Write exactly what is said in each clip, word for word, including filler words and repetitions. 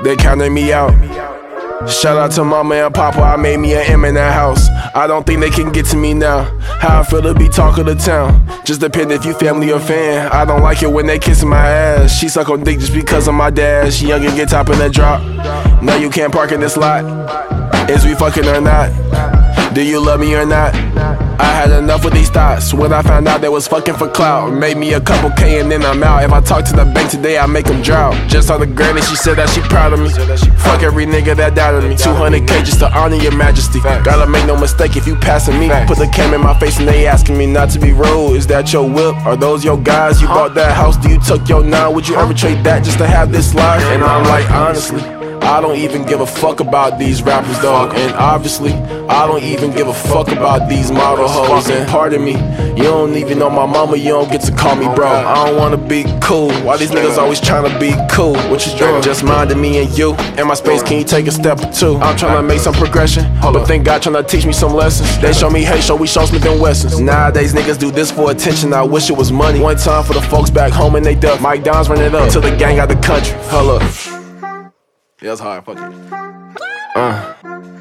they counting me out. Shout out to mama and papa, I made me an M in that house. I don't think they can get to me now. How I feel to be talk of the town. Just depend if you family or fan. I don't like it when they kissing my ass. She suck on dick just because of my dad. She young and get top in that drop. No, you can't park in this lot. Is we fucking or not? Do you love me or not? I had enough of these thoughts when I found out they was fucking for clout. Made me a couple K and then I'm out. If I talk to the bank today, I make them drought. Just on the granny, she said that she proud of me. Fuck every nigga that doubted me. two hundred K just to honor your majesty. Gotta make no mistake if you passing me. Put the cam in my face and they asking me not to be rude. Is that your whip? Are those your guys? You bought that house, do you took your nine? Would you ever trade that just to have this life? And I'm like, honestly, I don't even give a fuck about these rappers, dog. And obviously, I don't even give a fuck about these model hoes. And pardon me, you don't even know my mama, you don't get to call me bro. I don't wanna be cool. Why these niggas always tryna be cool? What you doing? Just minding me and you. In my space, can you take a step or two? I'm tryna make some progression, but thank God tryna teach me some lessons. They show me hate, show we show Smith and Wessons. Nowadays, niggas do this for attention. I wish it was money. One time for the folks back home and they duck. Mike Downs run it up till the gang out the country. Hold up. Yeah, that's hard, fuck it. Uh.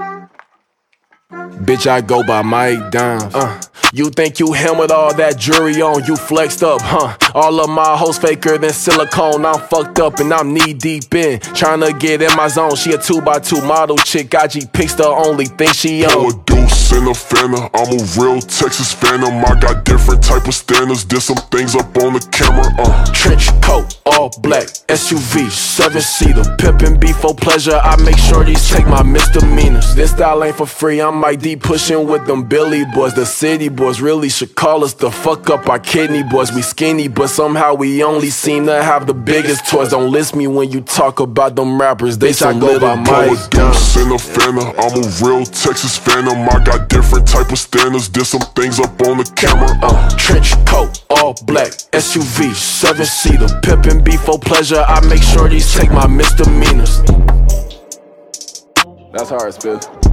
Bitch, I go by Mike Downs. Uh. You think you him with all that jewelry on, you flexed up, huh? All of my hoes faker than silicone. I'm fucked up and I'm knee deep in, tryna get in my zone. She a two by two model chick, I G pics the only thing she on. A deuce and a Fanta, I'm a real Texas Phantom. I got different type of standards, did some things up on the camera. uh. Trench coat, all black, S U V, seven-seater, pimpin' beef for pleasure. I make sure these take my misdemeanors. This style ain't for free, I'm Mike D pushing with them Billy boys. The city boys really should call us the fuck up our kidney boys. We skinny, but somehow we only seem to have the biggest toys. Don't list me when you talk about them rappers, they some little Mike Downs. I'm a real Texas Phantom. I got different type of standards, did some things up on the camera. uh. Trench coat, all black, S U V, seven-seater, pimpin' beef for pleasure. I make sure these take my misdemeanors. That's hard, Spiff.